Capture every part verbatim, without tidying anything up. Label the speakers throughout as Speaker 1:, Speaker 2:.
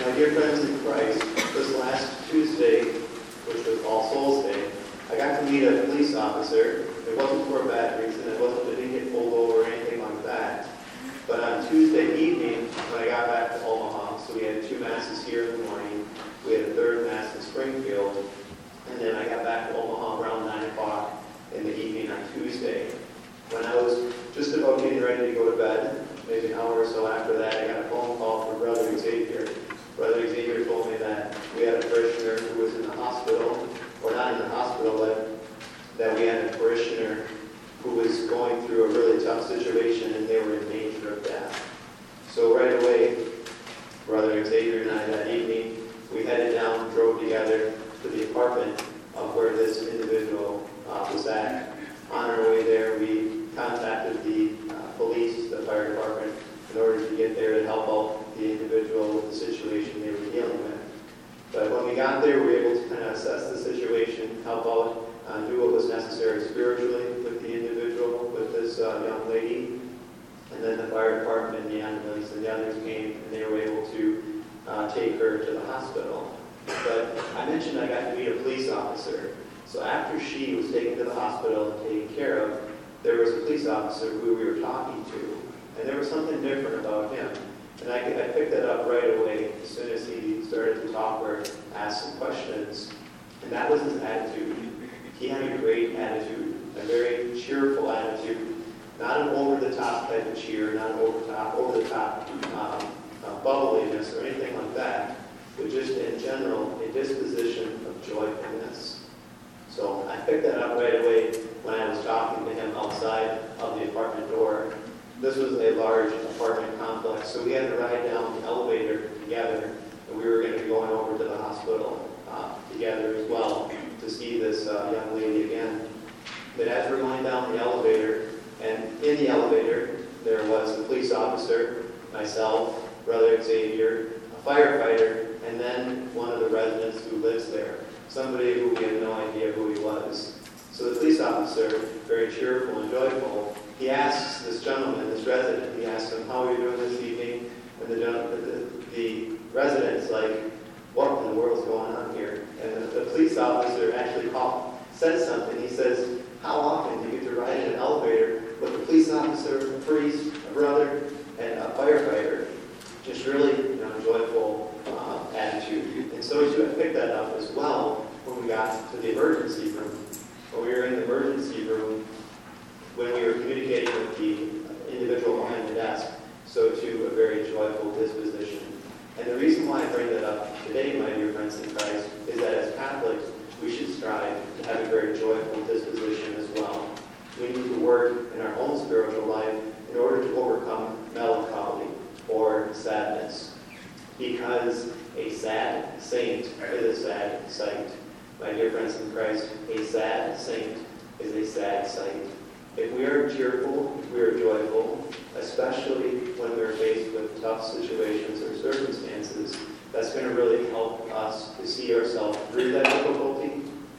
Speaker 1: My dear friends in Christ, this last Tuesday, which was All Souls Day, I got to meet a police officer. It wasn't for a bad reason. It wasn't that I didn't get pulled over or anything like that. But on Tuesday evening, when I got back to Omaha, so we had two masses here in the morning, we had a third mass in Springfield, and then I got back to Omaha around nine o'clock in the evening on Tuesday. When I was just about getting ready to go to bed, maybe an hour or so after that, I got a phone call from Brother Xavier. Brother Xavier told me that we had a parishioner who was in the hospital, or not in the hospital, but that we had a parishioner who was going through a really tough situation and they were in danger of death. So right away, Brother Xavier and I that evening, we headed down and drove together to the apartment of where this individual uh, was at. On our way there, we contacted the uh, police, the fire department, in order to get there to help out the individual with the situation they were dealing with. But when we got there, we were able to kind of assess the situation, help out, uh, do what was necessary spiritually with the individual, with this uh, young lady. And then the fire department and the ambulance and the others came, and they were able to uh, take her to the hospital. But I mentioned I got to meet a police officer. So after she was taken to the hospital and taken care of, there was a police officer who we were talking to. And there was something different about him. And I, I picked that up right away as soon as he started to talk or ask some questions. And that was his attitude. He had a great attitude, a very cheerful attitude. Not an over-the-top type of cheer, not an over-top, over-the-top um, uh, bubbliness or anything like that, but just in general, a disposition of joyfulness. So I picked that up right away when I was talking to him outside of the apartment door. This was a large apartment complex, so we had to ride down the elevator together, and we were going to be going over to the hospital uh, together as well to see this uh, young lady again. But as we're going down the elevator, and in the elevator, there was a police officer, myself, Brother Xavier, a firefighter, and then one of the residents who lives there, somebody who we had no idea who he was. So the police officer, very cheerful and joyful, he asks this gentleman, this resident, he asks him, how are you doing this evening? And the, the, the resident's like, what in the world's going on here? And the, the police officer actually called, said something. He says, how often do you get to ride in an elevator with a police officer, a priest, a brother, and a firefighter? Just really, you know, joyful uh, attitude. And so I picked that up as well when we got to the emergency room. When we were in the emergency room, when we were communicating with the individual behind the desk, so too a very joyful disposition. And the reason why I bring that up today, my dear friends in Christ, is that as Catholics, we should strive to have a very joyful disposition as well. We need to work in our own spiritual life in order to overcome melancholy or sadness. Because a sad saint is a sad sight. My dear friends in Christ, a sad saint is a sad sight. If we are cheerful, if we are joyful, especially when we're faced with tough situations or circumstances, that's going to really help us to see ourselves through that difficulty.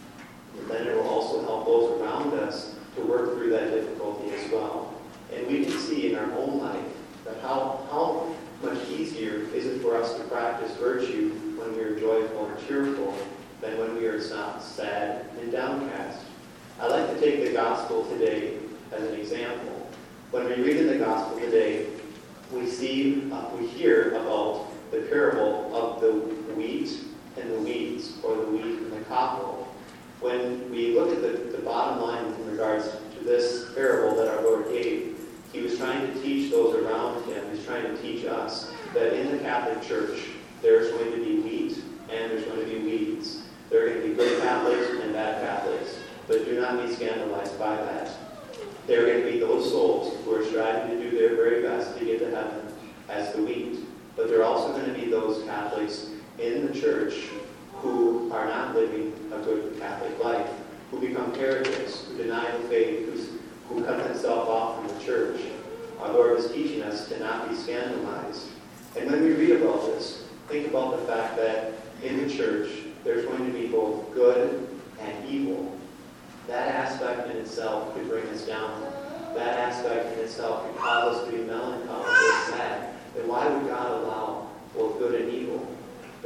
Speaker 1: And then it will also help those around us to work through that difficulty as well. And we can see in our own life that how, how much easier is it for us to practice virtue when we are joyful and cheerful than when we are sad and downcast. I like to take the gospel today as an example. When we read in the gospel today, we see, uh, we hear about the parable of the wheat and the weeds, or the wheat and the cockle. When we look at the, the bottom line in regards to this parable that our Lord gave, he was trying to teach those around him, he's trying to teach us that in the Catholic Church, there's going to be wheat and there's going to be weeds. There are going to be good Catholics and bad Catholics, but do not be scandalized by that. There are going to be those souls who are striving to do their very best to get to heaven as the wheat. But there are also going to be those Catholics in the church who are not living a good Catholic life, who become heretics, who deny the faith, who's, who cut themselves off from the church. Our Lord is teaching us to not be scandalized. And when we read about this, think about the fact that in the church, there's going to be both good and evil. That aspect in itself could bring us down. That aspect in itself could cause us to be melancholy or sad. Then why would God allow both good and evil?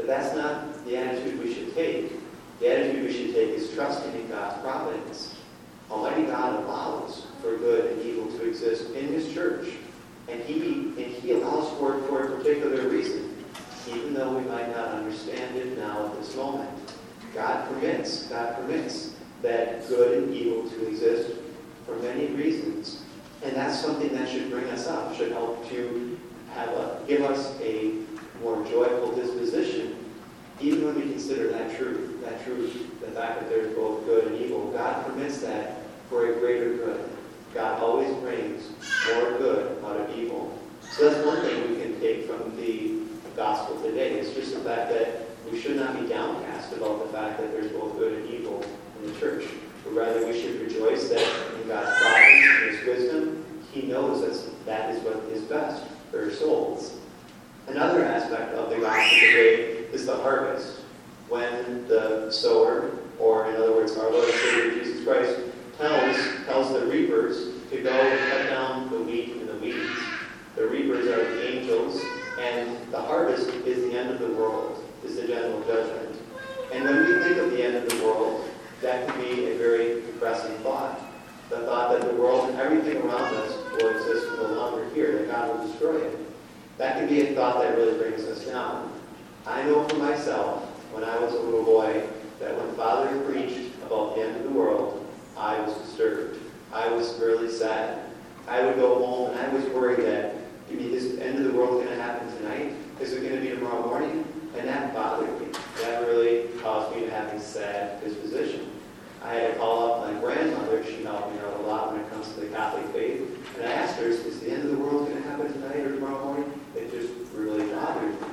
Speaker 1: But that's not the attitude we should take. The attitude we should take is trusting in God's providence. Almighty God allows for good and evil to exist in His church. And He and He allows for it for a particular reason, even though we might not understand it now at this moment. God permits, God permits that good and evil to exist for many reasons. And that's something that should bring us up, should help to have a, give us a more joyful disposition, even when we consider that truth, that truth, the fact that there's both good and evil. God permits that for a greater good. God always brings more good out of evil. So that's one thing we can take from the gospel today. It's just the fact that we should not be downcast about the fact that there's both good and evil in the church. But rather we should rejoice that in God's providence and His wisdom, He knows that that is what is best for our souls. Another aspect of the gospel today is the harvest. When the sower, or in other words, our Lord and Savior Jesus Christ, tells, tells the reapers to go cut down the wheat and the weeds. The reapers are the angels, and the harvest is the end of the world, is the general judgment. And when we think of the end of the world, that can be a very depressing thought. The thought that the world and everything around us will exist no longer here, that God will destroy it. That can be a thought that really brings us down. I know for myself, when I was a little boy, that when Father preached about the end of the world, I was disturbed. I was really sad. I would go home and I was worried that, I mean, is the end of the world going to happen tonight? Is it going to be tomorrow morning? And that bothered me. That really caused me to have a sad disposition. I had to call up my grandmother. She helped me out a lot when it comes to the Catholic faith. And I asked her, is the end of the world going to happen tonight or tomorrow morning? It just really bothered me.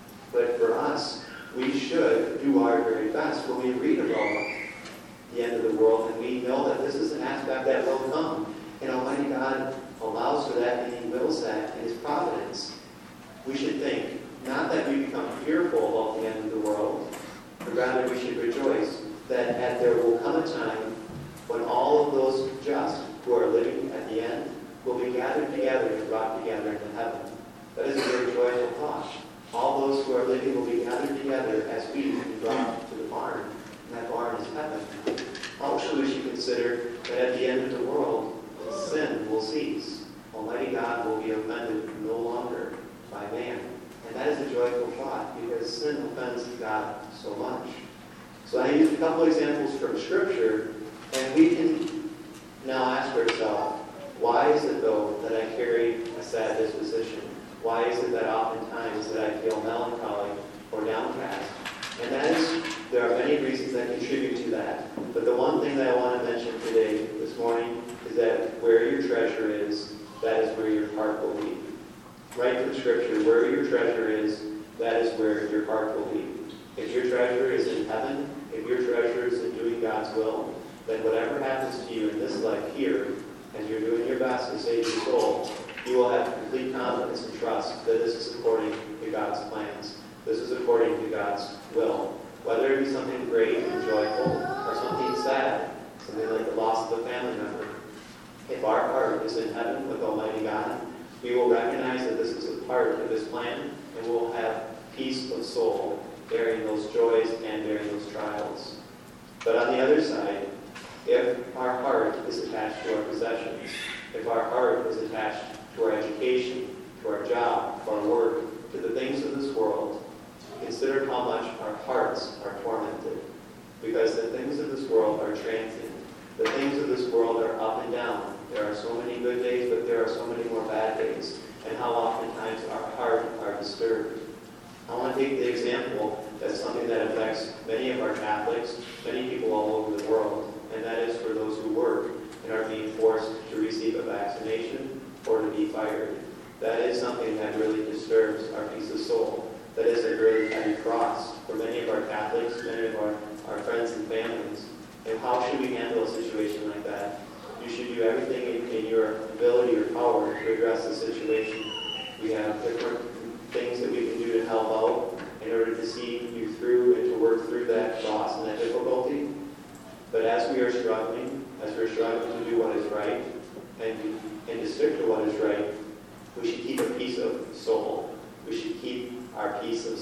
Speaker 1: But for us, we should do our very best when we read about the end of the world, and we know that this is an aspect that will come. And Almighty God allows for that, and He wills that in His providence. We should think, not that we become fearful about the end of the world, but rather we should rejoice that at there will come a time when all of those just who are living at the end will be gathered together and brought together into heaven. That is a very joyful thought. All those who are living will be gathered together as wheat and brought to the barn, and that barn is heaven. Also, we should consider that at the end of the world, sin will cease. Almighty God will be offended no longer by man. And that is a joyful thought, because sin offends God so much. So I used a couple examples from Scripture, and we can now ask ourselves, why is it, though, that I carry a sad disposition? Why is it that oftentimes that I feel melancholy or downcast? And that is, there are many reasons that contribute to that. But the one thing that I want to mention today, this morning, is that where your treasure is, that is where your heart will be. Right from Scripture, where your treasure is, that is where your heart will be. If your treasure is in heaven, if your treasure is in doing God's will, then whatever happens to you in this life here, as you're doing your best to save your soul, you will have complete confidence and trust that this is according to God's plans. This is according to God's will. Whether it be something great and joyful or something sad, something like the loss of a family member, if our heart is in heaven with Almighty God, we will recognize that this is a part of His plan, and we will have peace of soul bearing those joys and bearing those trials. But on the other side, if our heart is attached to our possessions, if our heart is attached to our education, to our job, to our work, to the things of this world, consider how much our hearts are tormented. Because the things of this world are transient. The things of this world are up and down. There are so many good days, but there are so many more bad days. And how oftentimes our heart are disturbed. I want to take the example that's something that affects many of our Catholics, many people all over the world, and that is for those who work and are being forced to receive a vaccination or to be fired. That is something that really disturbs our peace of soul. That is a really heavy cross for many of our Catholics, many of our, our friends and families. And how should we handle a situation like that? You should do everything in, in your ability or power to address the situation. We have different things that we can do to help out in order to see you through and to work through that loss and that difficulty. But as we are struggling, as we're struggling to do what is right and, and to stick to what is right, we should keep a peace of soul. We should keep our peace of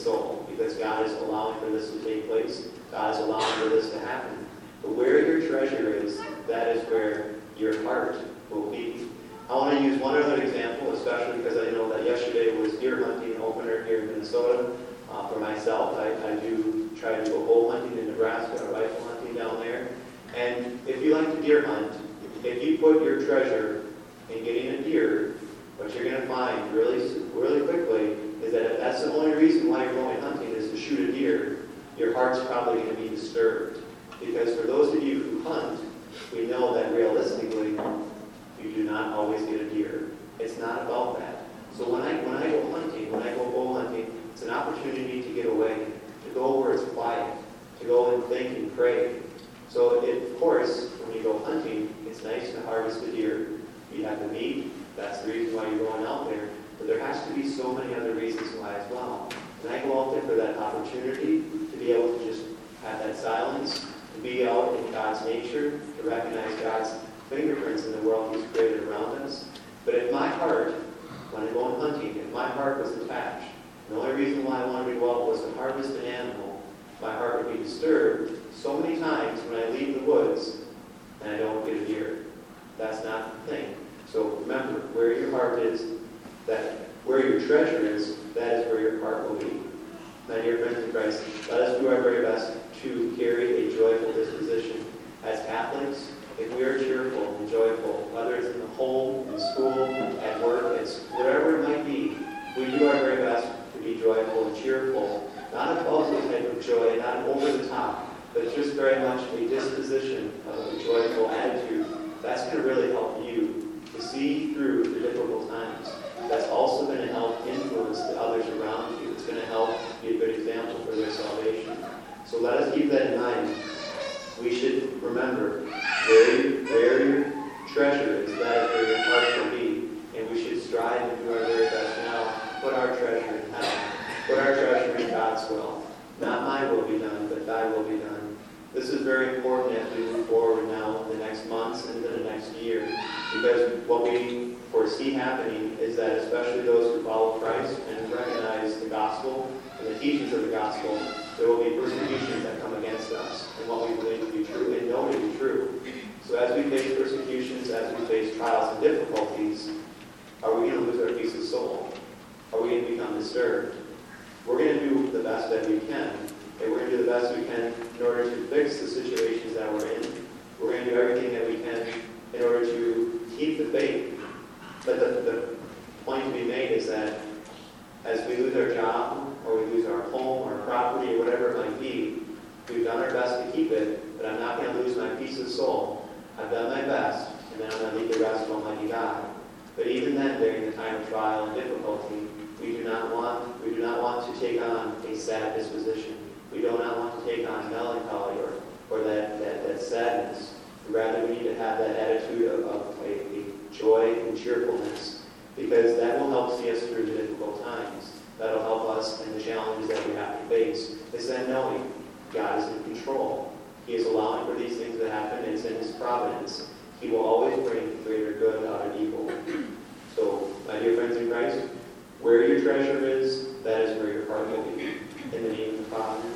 Speaker 1: soul, because God is allowing for this to take place. God is allowing for this to happen. But where your treasure is, that is where your heart will be. I want to use one other example, especially because I know that yesterday was deer hunting opener here in Minnesota. Uh, for myself, I, I do try to go bull hunting in Nebraska or rifle hunting down there. And if you like to deer hunt, if you put your treasure in getting a deer, what you're going to find really, really quickly is that if that's the only reason why you're going hunting is to shoot a deer, your heart's probably going to be disturbed. Because for those of you who hunt, we know that realistically, you do not always get a deer. It's not about that. So when I when I go hunting, when I go bow hunting, it's an opportunity to get away, to go where it's quiet, to go and think and pray. So it, of course, when you go hunting, it's nice to harvest a deer. You have the meat. That's the reason why you're going out there. But there has to be so many other reasons why as well. And I go out there for that opportunity to be able to just have that silence, to be out in God's nature, to recognize God's fingerprints in the world He's created around us. But if my heart, when I'm going hunting, if my heart was attached, the only reason why I wanted to go out was to harvest an animal, my heart would be disturbed so many times when I leave the woods and I don't get a deer. That's not the thing. So remember, where your heart is, that where your treasure is, that is where your heart will be. My dear friends in Christ, let us do our very best to carry a joyful disposition. As Catholics, if we are cheerful and joyful, whether it's in the home, in school, at work, it's whatever it might be, we do our very best to be joyful and cheerful. Not a false type of joy, not an over the top, but just very much a disposition of a joyful attitude. That's going to really help you to see through the difficult times. That's also going to help influence the others around you. It's going to help be a good example for their salvation. So let us keep that in mind. We should remember where, you, where your treasure is, that is where your heart will be. And we should strive and do our very best now. Put our treasure in heaven. Put our treasure in God's will. Not my will be done, but thy will be done. This is very important as we move forward now in the next months and into the next year. Because what we foresee happening is that especially those who follow Christ and recognize the gospel and the teachings of the gospel, there will be persecutions that come against us and what we believe to be true and know to be true. So as we face persecutions, as we face trials and difficulties, are we going to lose our peace of soul? Are we going to become disturbed? We're going to do the best that we can. And we're going to do the best we can in order to fix the situations that we're in. We're going to do everything that we can in order to keep the faith. But the, the point to be made is that as we lose our job, or we lose our home, or property, or whatever it might be, we've done our best to keep it, but I'm not going to lose my peace of soul. I've done my best, and then I'm going to leave the rest to Almighty God. But even then, during the time of trial and difficulty, we do not want we do not want to take on a sad disposition. We do not want to take on melancholy or, or that, that, that sadness. Rather, we need to have that attitude of, of a, a joy and cheerfulness, because that will help see us through the difficult times. That'll help us in the challenges that we have to face. It's then knowing God is in control. He is allowing for these things to happen. It's in His providence. He will always bring greater good out of evil. So, my dear friends in Christ, where your treasure is, that is where your heart will be. In the name of the Father,